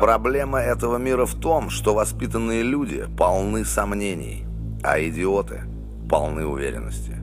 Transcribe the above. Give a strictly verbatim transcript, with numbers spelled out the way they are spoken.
Проблема этого мира в том, что воспитанные люди полны сомнений, а идиоты полны уверенности.